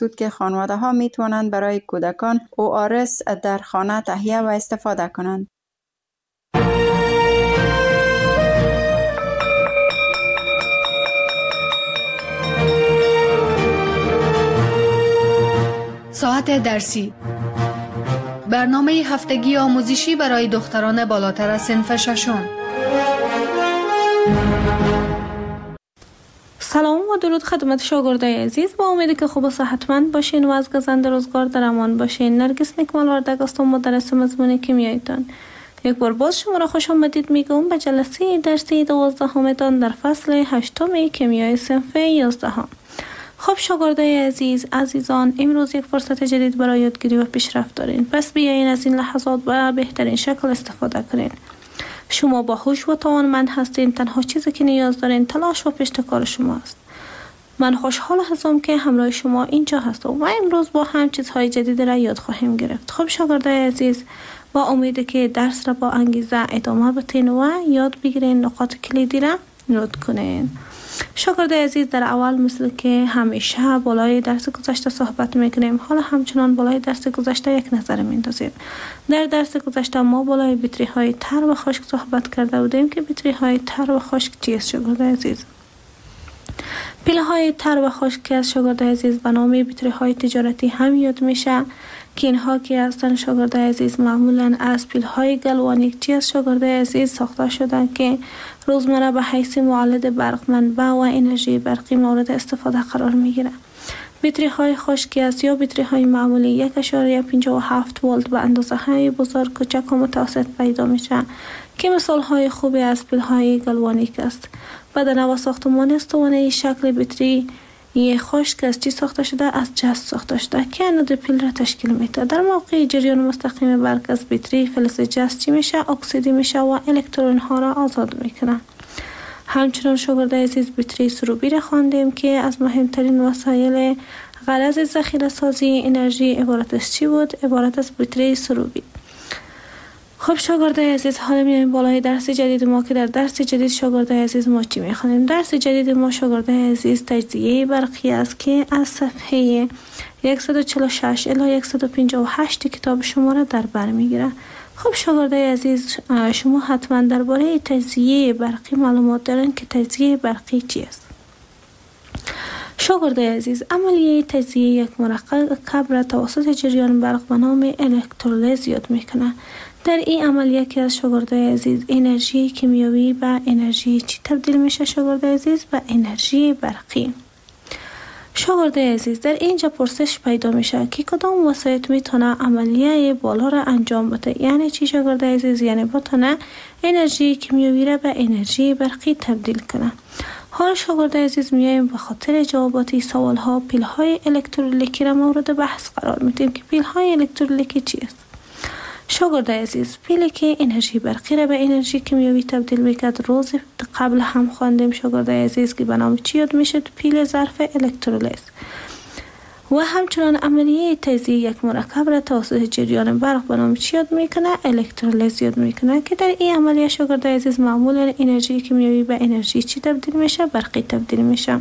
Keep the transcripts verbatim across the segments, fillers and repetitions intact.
محدود که خانواده ها می توانند برای کودکان او آر اس در خانه تهیه و استفاده کنند. ساعت درسی، برنامه هفتگی آموزشی برای دختران بالاتر از صنف ششم. سلام و درود خدمت شاگردای عزیز، با امیدی که خوب و صحتمند باشین و از گزند روزگار در امان باشین. نرگس نیکمال وردگ هستم، مدرس مضمون کیمیایتان. یک بار باز شما را خوش آمدید میگم به جلسه درسی دوازدهمتان در فصل هشتم کیمیای صنف یازدهم. خب شاگردای عزیز، عزیزان، امروز یک فرصت جدید برای یادگیری و پیشرفت دارین. پس بیاین از این لحظات به بهترین شکل استفاده کنین. شما باهوش و توانمند هستین. تنها چیزی که نیاز دارین تلاش و پشتکار شما است. من خوشحال هستم که همراه شما اینجا هستم و امروز با هم چیزهای جدید را یاد خواهیم گرفت. خب شاگردای عزیز، با امید که درس را با انگیزه ادامه بدین و یاد بگیرین، نقاط کلیدی را نوت کنین. شاگردای عزیز، در اول مثل که همیشه بالای درس گذشته صحبت میکنیم، حالا همچنان بالای درس گذشته یک نظر میندازیم. در درس گذشته ما بالای بطری های تر و خشک صحبت کرده بودیم که بطری های تر و خشک چیست شاگردای عزیز؟ پیله های تر و خشک از شاگردای عزیز به نام بطری های تجارتی هم یاد میشه که اینها که هستن شاگردای عزیز معمولا از پیل های گلوانیک چی از شاگردای عزیز ساخته شدن که روزمره به حیث مولد برق منبع و انرژی برقی مورد استفاده قرار میگیره. بطری های خشکی است یا بطری های معمولی یک اشاره پنجاه و هفت ولت به اندازه های بزرگ، کوچک و متوسط پیدا میشه که مثال های خوبی از پیل های گلوانیک است. بدن و ساختمان استوانه شکل بطری یه خشک از چی ساخته شده؟ از جست ساخته شده که انود پیل را تشکیل میده. در موقع جریان مستقیم برق از بطری فلز جست چی میشه؟ اکسیدی میشه و الکترون ها را آزاد میکنه. همچنان شاگردای عزیز بطری سروبی را خواندیم که از مهمترین وسایل غرض ذخیره سازی انرژی عبارت از چی بود؟ عبارت از بطری سروبی. خب شاگردای عزیز، حالا میایم بالای درس جدید ما که در درس جدید شاگردای عزیز ما چی میخوانیم؟ درس جدید ما شاگردای عزیز تجزیه برقی است که از صفحه صد و چهل و شش الی صد و پنجاه و هشت کتاب شما را در بر میگیره. خب شاگردای عزیز، شما حتما درباره تجزیه برقی معلومات دارین که تجزیه برقی چی است؟ شاگردای عزیز، عملیه تجزیه یک مرکب را توسط جریان برق به نام الکترولیز یاد میکنه. در این عملیه که از شاگردای عزیز انرژی کیمیایی به انرژی چی تبدیل میشه شاگردای عزیز؟ به انرژی برقی. شاگردای عزیز، در اینجا پرسش پیدا میشه که کدام وسایط میتونه عملیه بالا را انجام بده. یعنی چی شاگردای عزیز؟ یعنی بتونه انرژی کیمیایی را به انرژی برقی تبدیل کنه. حالا شاگردای عزیز میایم به خاطر جواباتی سوال ها پیل های الکترولیکی را مورد بحث قرار میدیم که پیل های الکترولیکی چی است؟ شاگردای عزیز، پیلی که انرژی برقی را به انرژی کیمیایی تبدیل میکرد روز قبل هم خواندیم شاگردای عزیز که به نام چی یاد میشه؟ پیل ظرف الکترولیز. و همچنان عملیه تجزیه یک مرکب را توسط جریان برق به نام چی یاد میکنه؟ الکترولیز یاد میکنه که در این عملیه شاگردای عزیز معمولا انرژی کیمیایی به انرژی چی تبدیل میشه؟ برقی تبدیل میشه.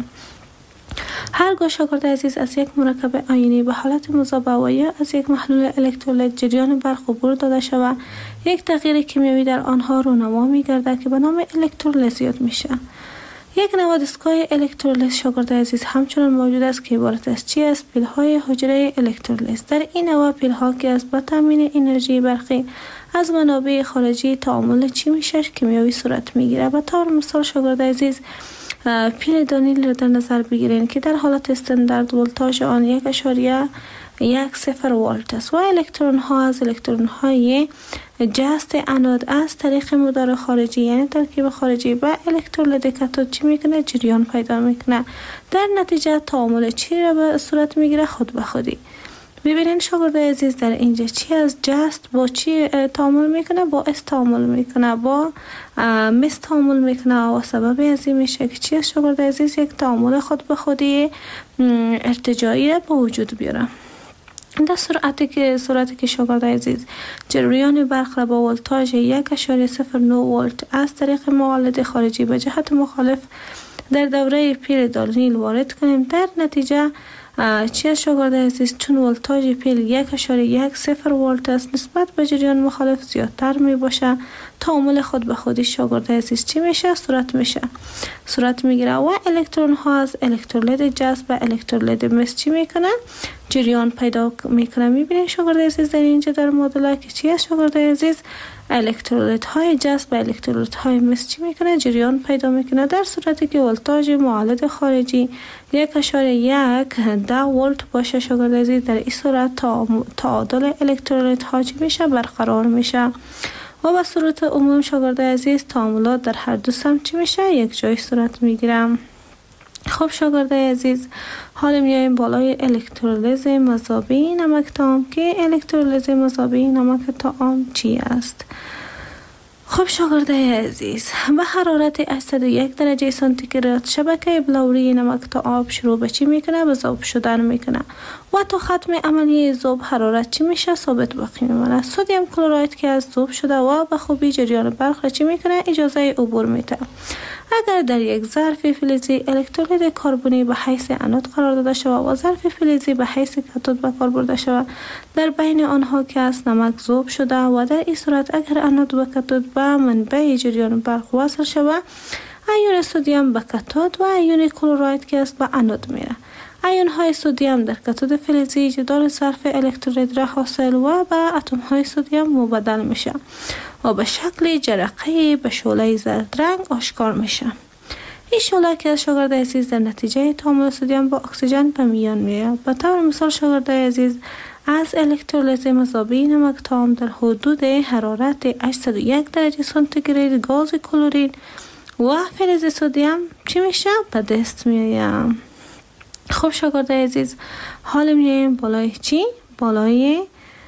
هرگاه شاگرد عزیز از یک مرکب آیونی به حالت مذابه و یا از یک محلول الکترولیت جریان برق عبور داده شود، یک تغییر کیمیایی در آنها رونما می‌گردد که به نام الکترولیز یاد میشه. یک نوع دستگاه الکترولیز شاگرد عزیز همچنان موجود است که عبارت از چی است؟ پیل‌های حجره الکترولیز. در این نوع پیل‌ها که از به تامین انرژی برقی از منابع خارجی تعامل چی میشه؟ کیمیایی صورت میگیره. به طور مثال شاگرد عزیز پیل دانیل را در نظر بگیرین که در حالت استاندارد ولتاژ آن یک اشاریه یک صفر ولت است و الکترون ها از الکترون های جست انود از طریق مدار خارجی یعنی ترکیب خارجی به الکترولید کاتود چی میکنه؟ جریان پیدا میکنه. در نتیجه تعامل چی را به صورت میگیره؟ خود به خودی. ببینین شاگرد عزیز در اینجا چی از جست با چی تعامل میکنه؟ با اس تعامل میکنه، با مس تعامل میکنه و سبب از این میشه که چی از شاگرد عزیز یک تعامل خود به خودی ارتجاعی به وجود بیاره. در صورتی که صورتی که شاگرد عزیز جریان برق را با ولتاژ یک اشاره صفر نه ولت از طریق مولد خارجی به جهت مخالف در دوره پیل دانیل وارد کنیم، در نتیجه چی از شاگرده عزیز؟ چون ولتاژ پیل یک اشاره یک صفر ولت است، نسبت به جریان مخالف زیادتر می باشه. تعامل خود به خودی شاگرده عزیز چی میشه؟ صورت میشه صورت میگیره و الکترون ها از الکترولیت جذب به الکترولیت مس چی میکنه؟ جریان پیدا میکنه. میبینید شاگرده عزیز در اینجا در مدل که چی است شاگرده عزیز؟ الکترولیت های جذب به الکترولیت های مس چی میکنه؟ جریان پیدا میکنه، در صورتی که ولتاژ معالد خارجی یک اشاره یک ده ولت باشه شاگرده عزیز، در این صورت تعادل الکترولیت ها چی میشه؟ برقرار میشه و به صورت عموم شاگرده عزیز تعاملات در هر دو سمت چی میشه؟ یک جای صورت میگیرم. خب شاگرده عزیز حالا میایم بالای الکترولیز مذابی نمک طعام که الکترولیز مذابی نمک طعام چی است؟ خب شاگرده عزیز به حرارت هشتصد و یک درجه سانتیگراد شبکه بلوری نمک تا آب شروع به چی میکنه؟ به ذوب شدن میکنه و تا ختم عملیه ذوب حرارت چی میشه؟ ثابت باقی میمونه. سدیم کلراید که از ذوب شده و به خوبی جریان برق چی میکنه؟ اجازه عبور میده. اگر در یک ظرف فلزی الکترولیت کربنی به حیث انود قرار داده شود و ظرف فلزی به حیث کاتود به کار برده شود، در بین آنها که از نمک ذوب شده و در این صورت اگر انود و کاتود به منبع جریان برق وصل شود، ایون سدیم به کاتود و ایون کلراید که است به انود میره. ایون های سدیم در کاتود فلزی جدار ظرف الکترولیت را حاصل و به اتم های سدیم مبدل میشه و به شکل جرقه به شعله زرد رنگ آشکار میشه. این شعله که شاگرده عزیز در نتیجه تعامل سدیم با اکسیژن به میان میاد. به طور مثال شاگرده عزیز از الکترولیز مذابی نمک طعام در حدود حرارت هشتصد و یک درجه سانتیگراد گاز کلورید و فلز سدیم چی میشه؟ به دست میاد. خب شاگرده عزیز حالا میایم بالای چی؟ بالای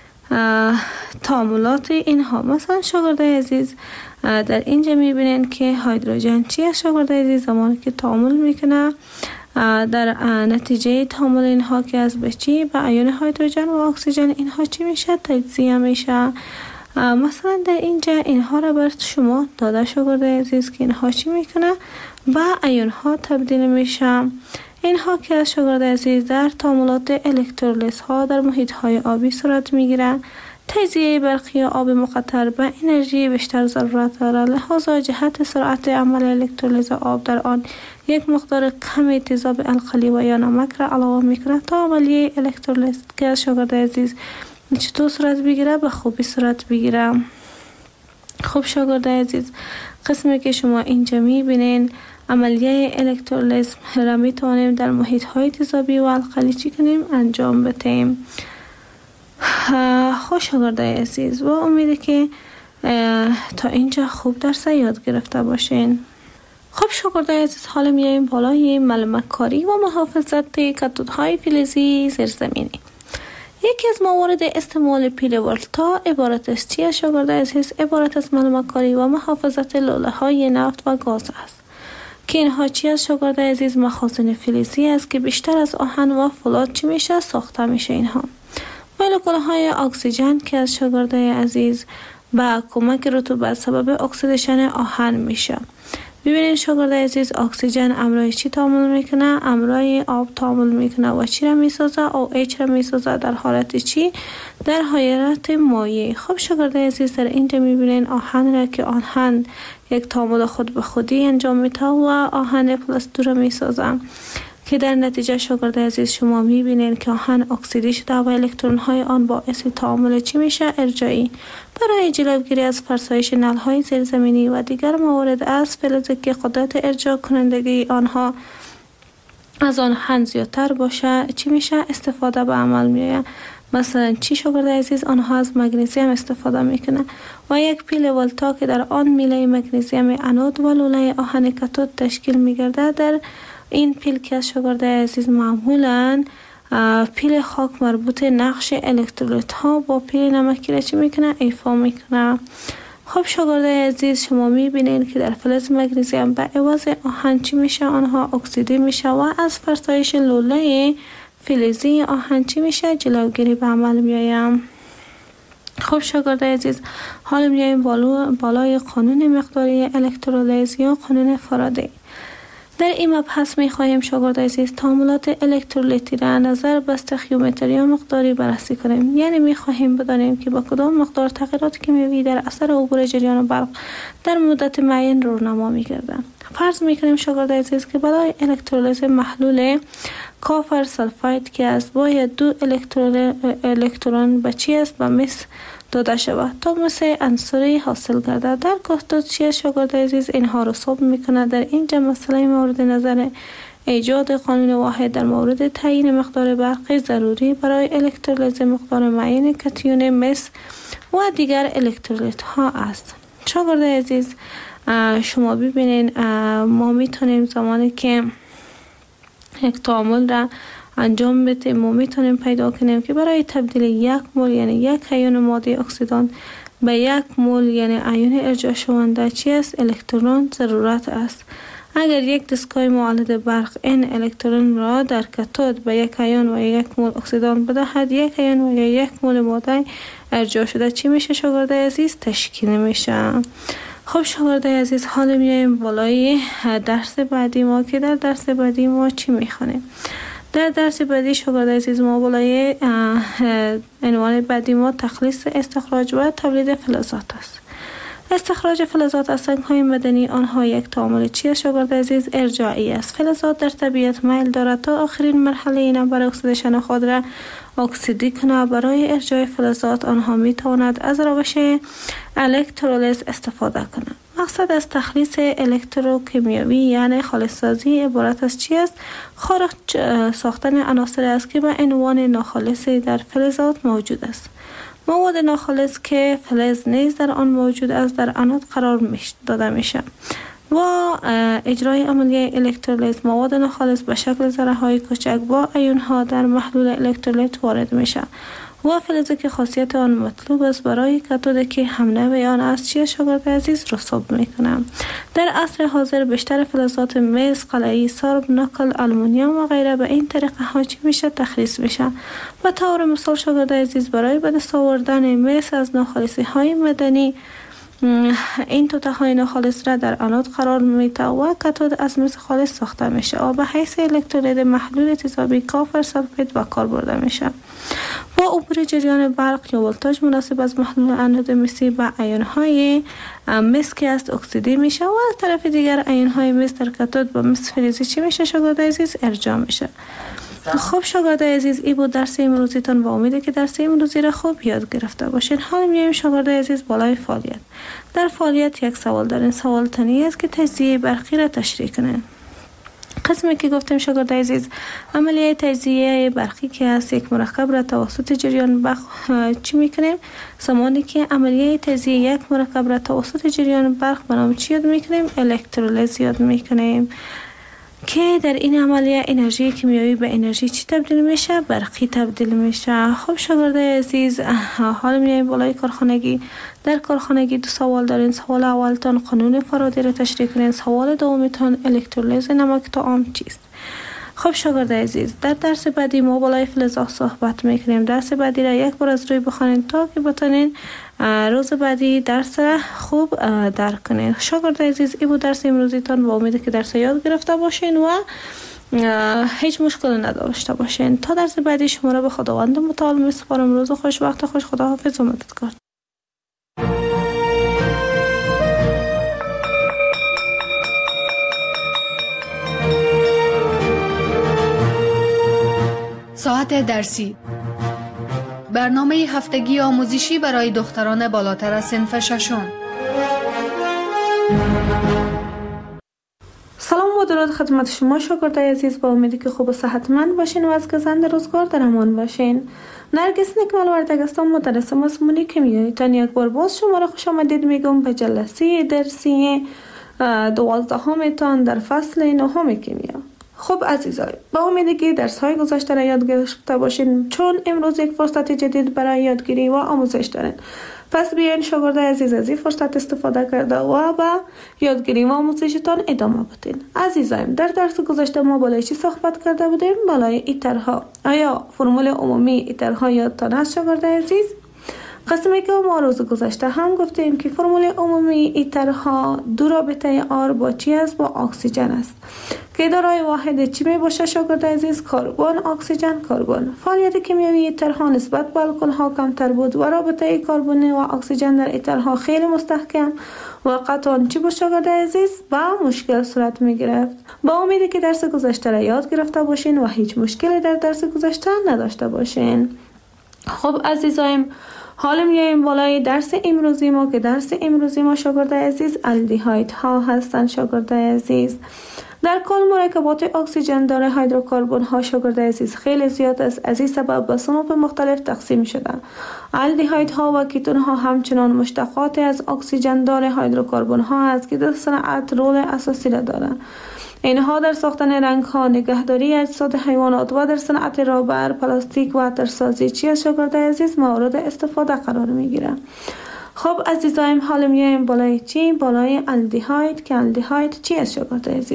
تعاملات اینها. مثلا شاگرده عزیز در اینجا میبینین که هیدروژن چی است شاگرده عزیز؟ زمانی که تعامل میکنه در نتیجه تعامل اینها که از به چی؟ به ایون هیدروژن و اکسیژن اینها چی میشه؟ تجزیه میشه. مثلا در اینجا اینها را بر شما داده شاگرده عزیز که اینها چی میکنه؟ به ایون ها تبدیل میشه. اینها که از شاگرده عزیز در تعاملات الکترولیز ها در محیط های آبی صورت میگیره. تجزیه برقی آب مقطر به انرژی بیشتر ضرورت دارد، لحاظا جهت سرعت عمل الکترولیز آب در آن یک مقدار کمی تیزاب القلی و یا نمک را علاوه میکنه تا عملیه الکترولیز که از شاگرده عزیز چطور صورت بگیره؟ به خوبی صورت بگیره. خب شاگرده عزیز قسمی که شما اینجا میبینین عملیه الکترولیز را میتوانیم در محیط های تیزابی و القلی چی کنیم؟ انجام بدهیم. خوش شاگرده عزیز و امیده که تا اینجا خوب درس یاد گرفته باشین. خب شاگرده عزیز حالا میایم بالای معلومات کاری و محافظت کاتودهای فلزی زیرزمینی. یکی از موارد استعمال پیل ولتا عبارت است چی شاگرده عزیز؟ عبارت از معلومات کاری و محافظت لوله های نفت و گاز است که اینها چی از شاگرده عزیز؟ مخازن فلزی است که بیشتر از آهن و فولاد چی میشه؟ ساخته میشه. اینها مولکول های اکسیژن که از شاگرده عزیز با کمک رطوبت سبب اکسیدیشن آهن میشه. ببینید شاگرده عزیز اکسیژن امرای چی تعامل میکنه؟ امرای آب تعامل میکنه و چی را میسازه؟ او ایچ را میسازه در حالت چی؟ در حالت مایع. خب شاگرده عزیز در اینجا میبینید آهن را که آهن یک تعامل خود به خودی انجام میده و آهن پلاس دو را میسازه که در نتیجه شاگرده عزیز شما میبینید که آهن اکسیدی شده و الکترون های آن باعث تعامل چی میشه؟ ارجاعی. برای جلوگیری از فرسایش نل های زیرزمینی و دیگر موارد از فلزی که قدرت ارجاع کنندگی آنها از آهن زیادتر باشه چی میشه؟ استفاده به عمل میآید. مثلا چی شاگرده عزیز؟ آنها از مگنیزیم استفاده میکنه و یک پیل ولتا که در آن میله مگنیزیم انود و لوله آهن کاتود تشکیل میگرده، در این پیل که از شاگرده عزیز معمولا پیل خاک مربوط نقش الکترولیت ها با پیل نمکی را چی میکنه؟ ایفا میکنه. خب شاگرده عزیز شما میبینید که در فلز مگنیزیم به عوض آهن چی میشه؟ آنها اکسیدی میشه و از فرسایش لوله فلزی آهن چی میشه؟ جلوگیری به عمل میایم. خب شاگرده عزیز حالا میایم بالای قانون مقداری الکترولیز یا قانون فارادی. در این مبحث می خواهیم شاگرد عزیز تعاملات الکترولیتی را نظر به استخیومتری و مقداری بررسی کنیم. یعنی می خواهیم بدانیم که با کدام مقدار تغییرات کیمیایی در اثر عبور جریان برق در مدت معین رونما می گردند. فرض می کنیم شاگرد عزیز که برای الکترولیز محلول کافر سلفاید که است باید دو الکترون به چی است به مس داده شود تا مس عنصری حاصل گردد. در کاتود چی شاگرد عزیز اینها را ثابت می کند. در اینجا مسئله مورد نظر ایجاد قانون واحد در مورد تعیین مقدار برقی ضروری برای الکترولیز مقدار معین کاتیون مس و دیگر الکترولیت ها است. شاگرد عزیز شما ببینین ما میتونیم زمانی که یک تعامل را انجام بدیم ما میتونیم پیدا کنیم که برای تبدیل یک مول یعنی یک ایون ماده اکسیدان به یک مول یعنی ایون ارجاع شونده چی است؟ الکترون ضرورت است. اگر یک دستگاه مولد برق این الکترون را در کاتود به یک ایون و یک مول اکسیدان بدهد یک ایون و یک مول ماده ارجاع شده چی میشه شاگرد عزیز؟ تشکیل میشه. خب شاگرد عزیز حالا میایم بالای درس بعدی ما که در درس بعدی ما چی میخوانیم. در درس بعدی شاگرد عزیز ما بالای عنوان بعدی ما تخلیص، استخراج و تولید فلزات است. استخراج فلزات از سنگ‌های معدنی آنها یک تعامل چی است شاگرد عزیز؟ ارجاعی است. فلزات در طبیعت میل دارد تا آخرین مرحله این برای اکسیدیشن خود را اکسیدی کنه. برای ارجاع فلزات آنها می تواند از روش الکترولیز استفاده کنند. مقصد از تخلیص الکتروکیمیایی یعنی خالص سازی عبارت از چی است؟ خارج ساختن عناصر است که به عنوان ناخالصی در فلزات موجود است. مواد ناخالص که فلز نیز در آن موجود است در انود قرار داده میشه و اجرای عملیه الکترولیز مواد ناخالص به شکل ذره های کوچک با ایون ها در محلول الکترولیت وارد میشه و فلزی که خاصیت آن مطلوب است برای کاتود که هم نوع آن است چی شاگرد عزیز رسوب میکنم. در عصر حاضر بیشتر فلزات مس، قلعی، سرب، نکل، آلومینیوم و غیره به این طریقه ها چی میشه؟ تخلیص میشه. به طور مثال شاگرد عزیز برای به دست آوردن مس از ناخالصی های معدنی این توته های ناخالص را در انود قرار میده و کاتود از مس خالص ساخته میشه و به حیث الکترولید محلول تیزابی کافر سلفید به کار برده میشه. با عبور جریان برق یا ولتاژ مناسب از محلول انود مسی به ایون های مس که است اکسیدی میشه و از طرف دیگر ایون های مس در کاتود به مس فلزی چی میشه شاگرد عزیز؟ ارجاع میشه. خب شاگرد عزیز این بود درس امروزیتان. با امیده که درس امروزی را خوب یاد گرفته باشین. حالا میایم شاگرد عزیز بالای فعالیت. در فعالیت یک سوال دارین. سوال تنی است که تجزیه برقی را تشریح کنین. قسمی که گفتیم شاگرد عزیز عملیه تجزیه برقی که است یک مرکب را توسط جریان برق چی میکنیم؟ زمانی که عملیه تجزیه یک مرکب را توسط جریان برق به نام چی یاد میکنیم؟ الکترولیز یاد میکنیم که در این عملیه انرژی کیمیایی به انرژی چی تبدیل میشه؟ برقی تبدیل میشه. خب شاگرد عزیز حالا میایم بالای کارخانگی. در کارخانگی دو سوال دارین. سوال اولتان قانون فارادی را تشریح کنین. سوال دومیتان الکترولیز نمک طعام چیست؟ خب شاگرد عزیز در درس بعدی ما بالای فلزات صحبت میکنیم. درس بعدی را یک بار از روی بخوانین تا که بتونین روز بعدی درس را خوب درک کنین. شاگرد عزیز این بود درس امروزیتان. با امید که درس یاد گرفته باشین و هیچ مشکل نداشته باشین. تا درس بعدی شما را به خداوند متعال میسپارم. روز خوش، وقت خوش، خداحافظ و مددکار. ساعت درسی، برنامه هفتگی آموزشی برای دختران بالاتر از صنف ششم. سلام و درود خدمت شما شاگرد عزیز. با امیدی که خوب و صحتمند باشین و از گزند روزگار در امان باشین. نرگس نکمل وردگ هستم، مدرس مضمون کیمیایی. تان یک بار باز شما را خوش آمدید میگم به جلسه درسی دوازدهم تان در فصل نهم کیمیا. خب عزیزای، با امیدی که درس های گذشته را یاد گرفته باشین چون امروز یک فرصت جدید برای یادگیری و آموزش دارین. پس بیاین شاگرد عزیز از این فرصت استفاده کرده و با یادگیری و آموزشتان ادامه بدین. عزیزایم در درس گذشته ما بالای چی صحبت کرده بودیم؟ بالای ایترها. آیا فرمول عمومی ایترها یادتان هست شاگرد عزیز؟ قسمی که ما روز گذشته هم گفتیم که فرمول عمومی ایترها دو رابطه آر با چی است؟ با اکسیژن است که دارای واحد چی می باشه شاگرد عزیز؟ کربن، اکسیژن، کربن. فعالیت کیمیایی ایترها نسبت به الکل ها کمتر بود و رابطه کربن و اکسیژن در ایترها خیلی مستحکم و قطعا چی بود شاگرد عزیز؟ با مشکل صورت می گرفت. با امیدی که درس گذشته را یاد گرفته باشین و هیچ مشکلی در درس گذشته نداشته باشین. خب عزیزایم، حالا میایم بالای درس امروزی ما که درس امروزی ما شاگرد عزیز الدهاید ها هستند شاگرد عزیز. در کل مرکبات اکسیژن داره هیدروکربن ها شاگرد عزیز خیلی زیاد است. از این سبب به صنوف مختلف تقسیم شده. الدهاید ها و کیتون ها همچنان مشتقات از اکسیژن داره هیدروکربن ها است که در صنعت رول اساسی را دارند. اینها در ساختن رنگ ها، نگهداری اجساد حیوانات و در صنعت رابر، پلاستیک و عطرسازی چی از شاگرد عزیز مورد استفاده قرار می گیرند. خب عزیزایم، حالا میایم بالای چی؟ بالای الدهاید که الدهاید چی از شاگرد عزیز؟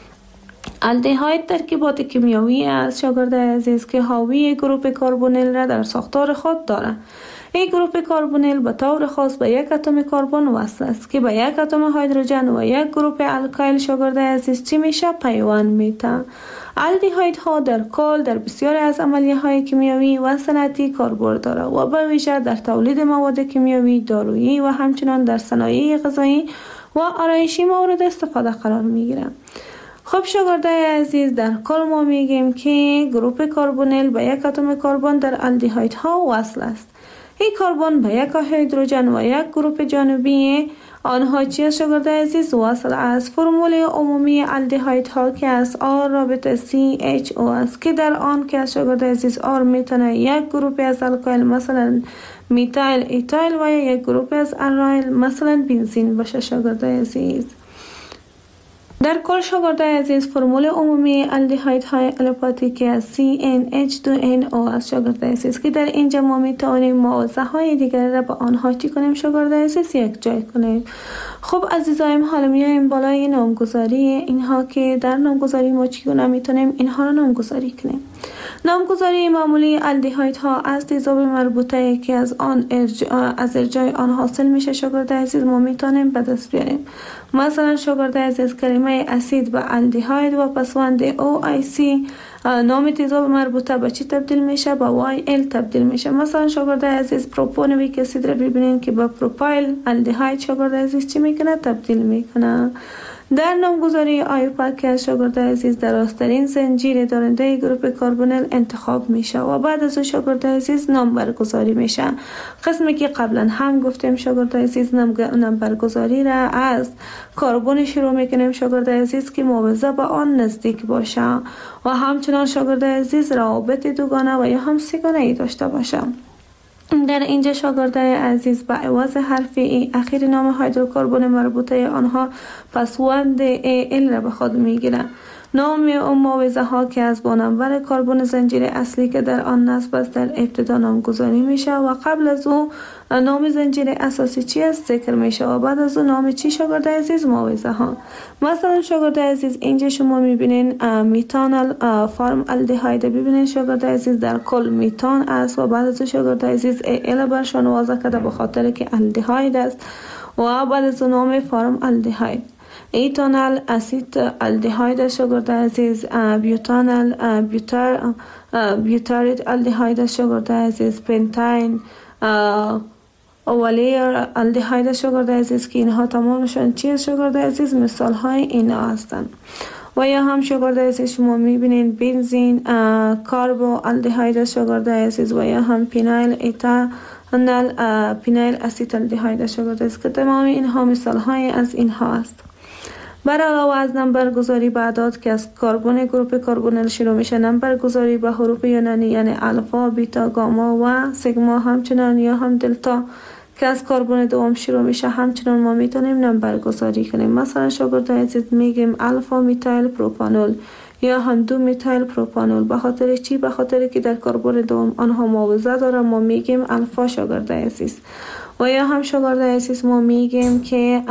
الدهاید ترکیبات کیمیایی است شاگرد عزیز که حاوی گروپ کربونیل را در ساختار خود دارد. این گروپ کربونیل به طور خاص به یک اتم کربن وصل است که به یک اتم هیدروژن و یک گروپ الکایل شاگرد عزیز چی میشه؟ پیوند میته. الدهاید ها در کل در بسیاری از عملیه های کیمیایی و صنعتی کاربرد داره و به ویژه در تولید مواد کیمیایی، دارویی و همچنین در صنایع غذایی و آرایشی مورد استفاده قرار میگیرند. خب شاگرد عزیز، در کل ما میگیم که گروپ کربونیل به یک اتم کربن در الدهاید ها وصل است. این کربن به یک هیدروژن و یک گروپ جانبی آنها چی است شاگرد عزیز؟ وصل است. فرمول عمومی الدهاید ها که از آر رابطه سی اچ او است که در آن که از شاگرد عزیز آر میتونه یک گروپ از الکایل مثلا میتایل ایتایل و یک گروپ از الایل مثلا بنزین باشه شاگرد عزیز. در کل شاگرد عزیز فرمول عمومی الدهاید های الپاتیک از سی ان اچ دو ان او است شاگرد عزیز که در اینجا ما میتوانیم موضع های دیگر را با آنها چی کنیم شاگرد عزیز؟ یک جای کنیم. خب عزیزایم، حالا میایم بالای نامگذاری اینها که در نامگذاری ما چگونه میتونیم اینها را نامگذاری کنیم. نامگذاری معمولی الدهاید ها از تیزاب مربوطه که از آن ارجاع از ارجاع آن حاصل میشه شاگرد عزیز ما میتونیم به دست بیاریم. مثلا شاگرد عزیز کلمه اسید به الدهاید و پسوند او آی سی نام تیزاب مربوطه به چی تبدیل میشه؟ به وای ال تبدیل میشه. مثلا شاگرد عزیز پروپونویک اسید را ببینین که به پروپایل الدهاید شاگرد عزیز چی میکنه؟ تبدیل میکنه. در نامگذاری آیوپا که از شاگرد عزیز در راسترین زنجیر دارنده گروپ کربونیل انتخاب میشه و بعد از او شاگرد عزیز نام برگزاری میشه. قسمی که قبلا هم گفتیم شاگرد عزیز نام برگزاری را از کربن شروع میکنیم شاگرد عزیز که موضع به آن نزدیک باشه و همچنان شاگرد عزیز روابط دوگانه و یا هم سگانه ای داشته باشه. در اینجا شاگرد عزیز به عوض حرف ای اخیر نام هیدروکربن مربوطه آنها پسوند ای ال را به خود میگیرند. نام اون موضع ها که از با نمبر کربن زنجیر اصلی که در آن نصب است در ابتدا نامگذاری میشه و قبل از او نام زنجیر اساسی چی است ذکر میشه و بعد از او نام چی شاگرد عزیز؟ موضع ها. مثلا شاگرد عزیز اینجا شما میبینین میتانل فرم الدهاید ببینین شاگرد عزیز در کل میتان است و بعد از او شاگرد عزیز ای ال برشان واضح کرده به خاطر که الدهاید است و بعد از او نام فرم الدهاید. ایتانال اسید الدهاید شاگرد عزیز، بیوتانال بیوتار بیوتارید الدهاید شاگرد عزیز، پنتاین اولیر الدهاید شاگرد عزیز که اینها تمامشان چیه شاگرد عزیز؟ مثال های اینا هستند. و یا هم شاگرد عزیز شما میبینین بنزین کاربو الدهاید شاگرد عزیز و یا هم پینایل ایتا نال پینایل اسید الدهاید شاگرد عزیز که تمام اینها مثال های از اینها است. بر علاوه از نمبرگذاری به اعداد که از کربن گروپ کربونیل شروع میشه، نمبرگذاری به حروف یونانی یعنی الفا، بیتا، گاما و سیگما همچنان یا هم دلتا که از کربن دوم شروع میشه همچنان ما میتونیم نمبرگذاری کنیم. مثلا شاگرد عزیز میگیم الفا میتایل پروپانول یا هم دو میتایل پروپانول. به خاطر چی؟ به خاطر که در کربن دوم آنها موضع داره ما میگیم الفا شاگرد عزیز. و یا هم شاگرد عزیز ما میگیم که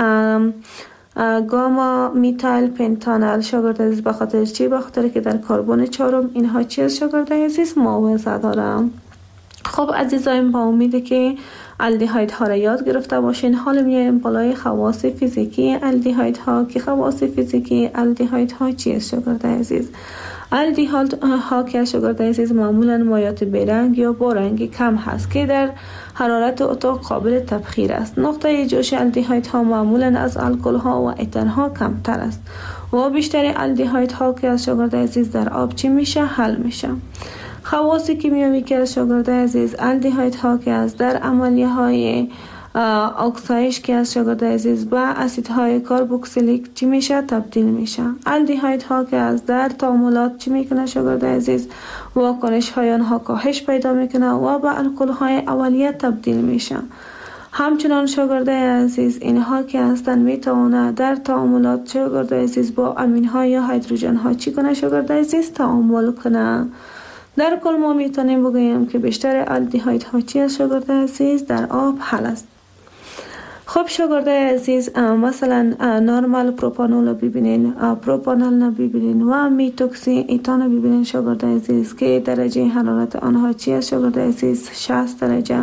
گاما میتایل پنتانال شاگرد عزیز. به خاطر چی؟ به خاطر که در کربن چهارم اینها چی از شاگرد عزیز؟ موضع دارم. خب عزیزایم با امید که الدهاید ها را یاد گرفته باشین. حالا میایم بالای خواص فیزیکی الدهاید ها که خواص فیزیکی الدهاید ها چیست شاگرد عزیز؟ الدهاید ها که شاگرد عزیز معمولا مایات برنگ یا با رنگ کم هست که در حرارت اتاق قابل تبخیر است. نقطه جوش الدهاید ها معمولا از الکل ها و اتر ها کمتر است و بیشتر الدهاید ها که از شاگرد عزیز در آب چی میشه؟ حل میشه. خواص کیمیایی که از شاگرد عزیز الدهاید ها که از در عملیه های اکسایش که از شاگرد عزیز با اسیدهای کربوکسیلیک چی میشه؟ تبدیل میشه. الدهاید ها که از در تعاملات چی میکنه شاگرد عزیز؟ واکنش های آنها کاهش پیدا میکنه و با الکل های اولیه تبدیل میشه. همچنان شاگرد عزیز اینها که هستن میتونه در تعاملات شاگرد عزیز با امین ها یا هیدروژن ها چی کنه شاگرد عزیز؟ تعامل کنه. در کل ما میتونیم بگوییم که بیشتر الدهاید ها چی است شاگرد عزیز؟ در آب حل است. خب شاگرد عزیز مثلا نرمال پروپانول ببینین، پروپانول ببینین و میتوکسی ایتان ببینین شاگرد عزیز که درجه حرارت آنها چی است شاگرد عزیز؟ شصت درجه،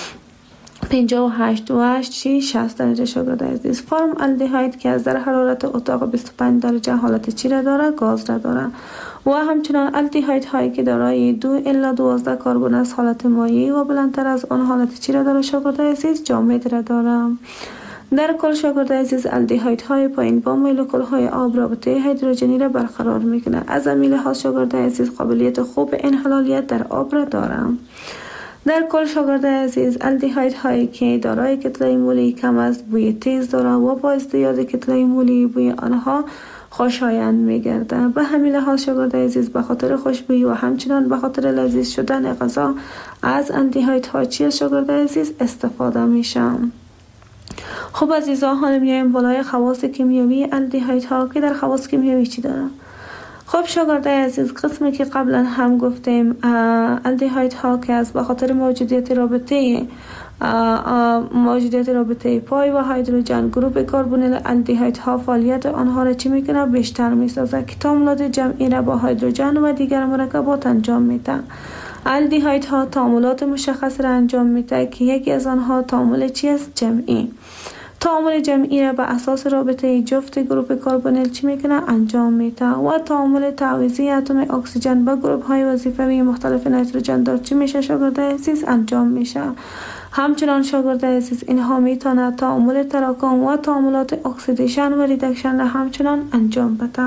پنجاه و هشت و هشت چی؟ شصت درجه شاگرد عزیز. فرم الدهاید که از در حرارت اتاق بیست و پنج درجه حالت چی را داره؟ گاز را داره. و همچنان الدهاید هایی که دارای دو الا دوازده کربن از حالت مایع و بلندتر از آن حالت چی را داره شاگرد عزیز؟ جامد را داره. در کل شاگرد عزیز الدهاید های پایین با مولکول های آب رابطه هیدروژنی را برقرار میکنه. از این لحاظ شاگرد عزیز قابلیت خوب انحلالیت در آب را داره. در کل شاگرد عزیز الدهاید هایی که دارای کتله مولی کم است بوی تیز داره و با ازدیاد کتله مولی بوی آنها خوشایند میگرده. به همین لحاظ شاگرد عزیز به خاطر خوشبویی و همچنان به خاطر لذیذ شدن غذا از الدهاید ها چی شاگرد عزیز استفاده میشه. خب عزیزان حالا میایم بالای خواص کیمیایی الدهاید ها که در خواص کیمیایی چی داره؟ خب شاگرد عزیز قسمی که قبلا هم گفتیم الدهاید ها که از به خاطر موجودیت رابطه موجودیت رابطه پای و هیدروژن گروپ کربونیل الدهاید ها فعالیت آنها را چی میکنه؟ بیشتر میسازه که تعاملات جمعی را با هیدروژن و دیگر مرکبات انجام میده. الدهاید ها تعاملات مشخص را انجام میده که یکی از آنها تعامل چی است؟ جمعی. تعامل جمعی را به اساس رابطه جفت گروپ کربونیل چی میکنه؟ انجام میده. و تعامل تعویضی اتم اکسیژن با گروپ های وظیفوی مختلف نیتروژن دار چی میشه شاگرد عزیز؟ انجام میشه. همچنان شاگرد عزیز اینها میتونه تعامل تراکم و تعاملات اکسیدیشن و ریدکشن را همچنان انجام بده.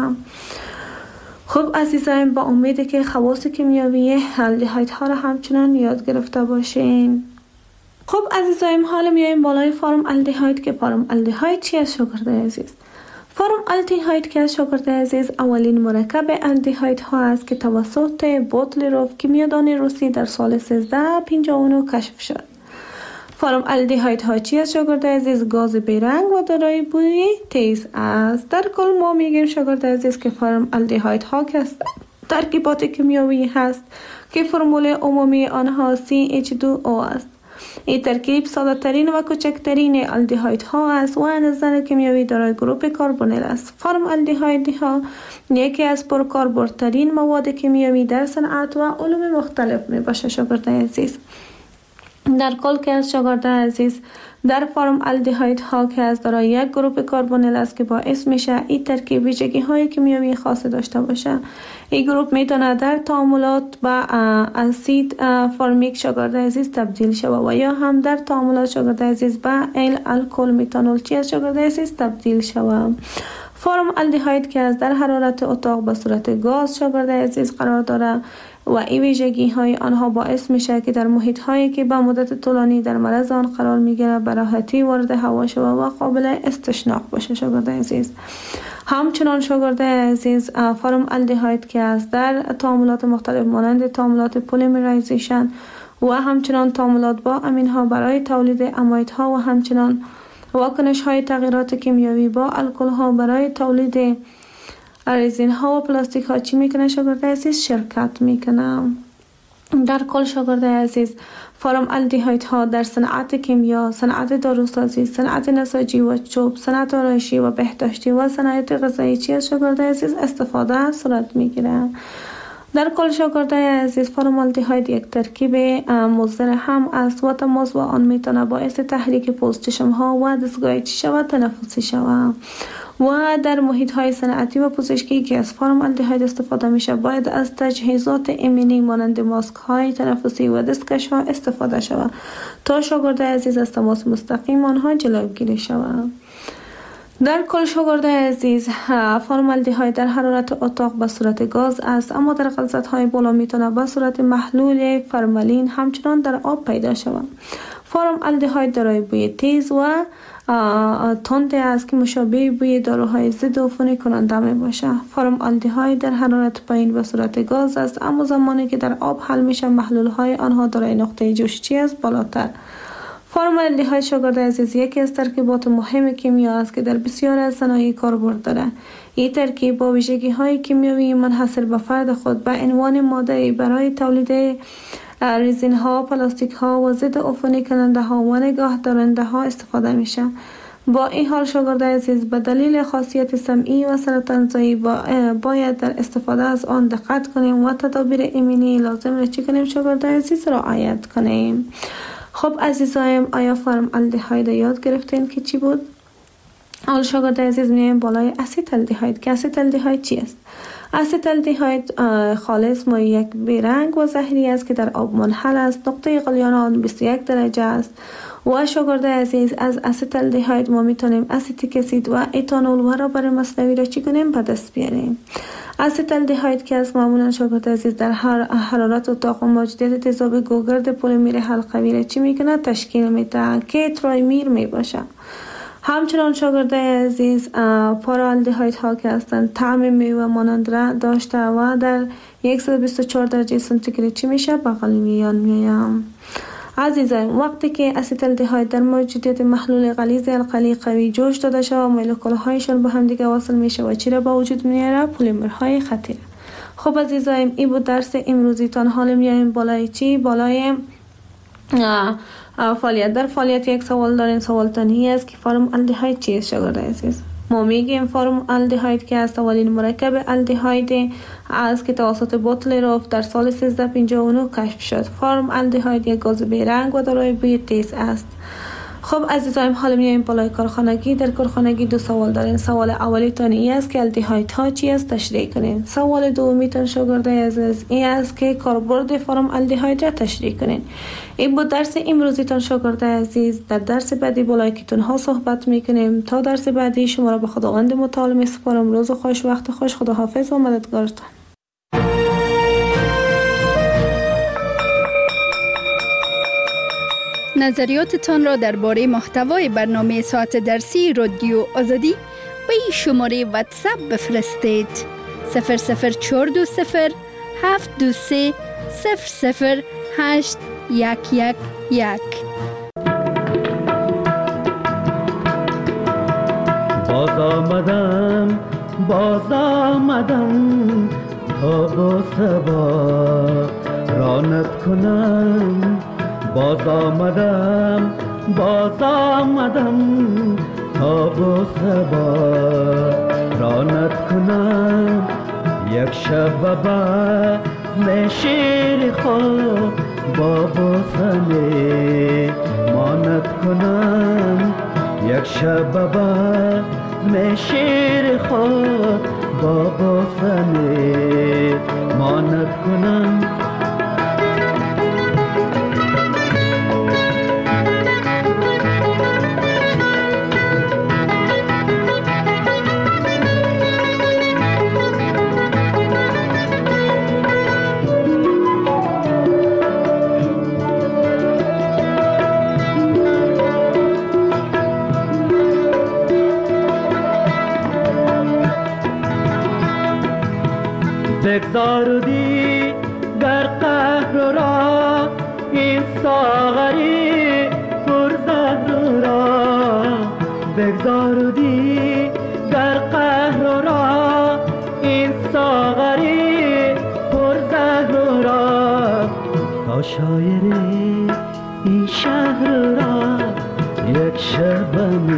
خب عزیزان با امید که خواص کیمیایی الدهاید ها را همچنان یاد گرفته باشین. خب عزیزان حالا میایم بالای فرم الدهاید که فرم الدهاید چی است شاگرد عزیز؟ فرم الدهاید که از شاگرد عزیز اولین مرکب الدهاید ها است که توسط بوتلیروف کیمیادان روسی در سال سیزده پنجاه و نه کشف شد. فرم الدهاید ها چی است شاگرد عزیز؟ گاز بیرنگ و دارای بوی تیز است. در کل ما میگیم شاگرد عزیز که فرم الدهاید ها که ترکیبات کیمیایی هست که فرمول عمومی آنها سی اچ دو او است. این ترکیب ساده ترین و کوچکترین الدهاید ها است و از نظر کیمیایی دارای گروپ کربونیل است. فرم الدهاید ها یکی از پرکاربردترین مواد کیمیایی در صنعت و علوم مختلف می باشه شاگرد عزیز. در کل که از شاگرد عزیز در فرم الدهاید ها که از دارای یک گروپ کربونیل است که باعث میشه این ترکیب ویژگی های کیمیایی خاص داشته باشه. این گروپ میتونه در تعاملات با اسید فرمیک شاگرد عزیز تبدیل شود و یا هم در تعاملات شاگرد عزیز با ال الکل میتانول چی از شاگرد عزیز تبدیل شود. فرم الدهاید که از در حرارت اتاق به صورت گاز شاگرد عزیز قرار داره و این ویژگی های آنها باعث میشه که در محیط هایی که به مدت طولانی در معرض آن قرار میگیره به راحتی وارد هوا شود و قابل استشناق باشه شاگرد عزیز. همچنان شاگرد عزیز فرم الدهاید که از در تعاملات مختلف مانند تعاملات پلیمرایزیشن و همچنان تعاملات با امین ها برای تولید اماید ها و همچنان واکنش های تغییرات کیمیایی با الکل ها برای تولید رزین ها و پلاستیک ها چی میکنه شاگرد عزیز؟ شرکت میکنه. در کل شاگرد عزیز فرم الدهاید ها در صنعت کیمیا، صنعت داروسازی، صنعت نساجی و چوب، صنعت آرایشی و بهداشتی و صنعت غذایی چی از شاگرد عزیز استفاده صورت میگیره. در کل شاگردای عزیز، فرمالدهاید یک ترکیب مضر هم است و تماس با آن میتونه باعث تحریک پوستچشم ها و دستگاه چشم و تنفسی شود و در محیط های صنعتی و پزشکی که از فرمالدهاید استفاده میشه باید از تجهیزات ایمنی مانند ماسک های تنفسی و دستکش ها استفاده شود تا شاگردای عزیز از تماس مستقیم آنها جلوگیری شود. در کل شاگردای عزیز، فرمالدهاید در حرارت اتاق به صورت گاز است، اما در غلظت های بالا میتونه به صورت محلول فرمالین همچنان در آب پیدا شود. فرمالدهاید دارای بوی تیز و تند است که مشابه بوی داروهای ضد عفونی کننده می باشه. فرمالدهاید در حرارت پایین به صورت گاز است، اما زمانی که در آب حل میشه محلول های آنها دارای نقطه جوششی است بالاتر. فرمالدهاید شاگردای عزیز یکی از ترکیبات مهم کیمیا است که در بسیار از صنایع کاربرد داره. این ترکیب با ویژگی های کیمیایی منحصر به فرد خود به عنوان ماده برای تولید رزین ها، پلاستیک ها و ضد عفونی کننده ها و نگاه دارنده ها استفاده میشه. با این حال شاگردای عزیز به دلیل خاصیت سمعی و سرطانزایی با باید در استفاده از آن دقت کنیم و تدابیر ایمنی لازم را چی کنیم شاگردای عزیز رعایت کنیم. خب عزیزایم، آیا فرمالدهاید یاد گرفتین که چی بود؟ حال شاگردای عزیز میایم بالای اسیتالدهاید که اسیتالدهاید چی است؟ اسیتالدهاید خالص مایع یک بیرنگ و زهری است که در آب منحل است. نقطه غلیان آن بیست و یک درجه است و شاگردای عزیز از اسیتالدهاید ما میتونیم اسیتیک اسید و اتانول و رابر مصنوعی را چی کنیم به دست بیاریم. اسیتالدهاید که از معمولا شاگردای عزیز در هر حرارت اتاق و موجودیت تضاد گوگرد پلیمر حلقوی را چی میکنه تشکیل میده که ترایمیر میباشه. همچنان شاگردای عزیز پارالدهاید ها که هستند طعم میوه مانند را داشته و در صد و بیست و چهار درجه سانتیگراد چی میشه به غلیان میایم. عزیزان، وقتی که اسیتالدهاید در موجودیت محلول غلیظ القلی قوی جوش داده شود و مولکول هایشان به هم دیگه وصل میشه و چی را به وجود میاره؟ پلیمرهای خطیر. خب عزیزان، این بود درس امروزیتان. حالا میایم بالای چی؟ بالای فعالیت. در فعالیت یک سوال دارین. سوال تنهی است که فرمالدهاید چیست شاگردای عزیز؟ ما میگیم فرمالدهاید که از اولین مرکب الدهاید است که توسط بوتلروف در سال سیزده پنجاه و نه کشف شد. فرمالدهاید یک گاز بیرنگ و دارای بوی تیز است. خب عزیزایم، حالا میایم بالای کارخانگی. در کارخانگی دو سوال دارین. سوال اولی تان این است که الدهاید ها چی است تشریح کنین. سوال دومی تان شاگردای عزیز این است که کاربرد فرمالدهاید را تشریح کنین. این بود درس امروزی تان شاگردای عزیز. در درس بعدی بالای کتون ها صحبت میکنیم. تا درس بعدی شما را به خداوند متعال میسپارم. روز خوش، وقت خوش. خداحافظ و مددگارتان. نظریاتتان را درباره محتوای برنامه ساعت درسی رادیو آزادی به این شماره واتساپ بفرستید: صفر صفر چهار دو صفر هفت دو سه صفر صفر هشت یک یک یک. باز آمدم باز آمدم تا با سبا رانت کنم. باز آمدم باز آمدم تا با سبا رانت کنم. یک شب بزم شیر خود با بوسنه مانت کنم. یک شب بزم شیر خود با بوسنه مانت کنم. بگذاردی در قهر را این ساغری پرزهر را. بگذاردی در قهر را این ساغری پرزهر را. تا شاعر این شهر را یک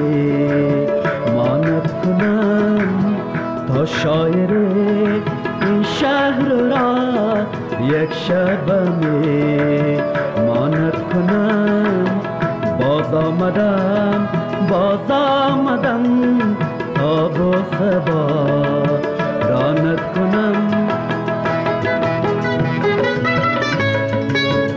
شبنه مانت کنم. تا شاعر این شهر را یک شب می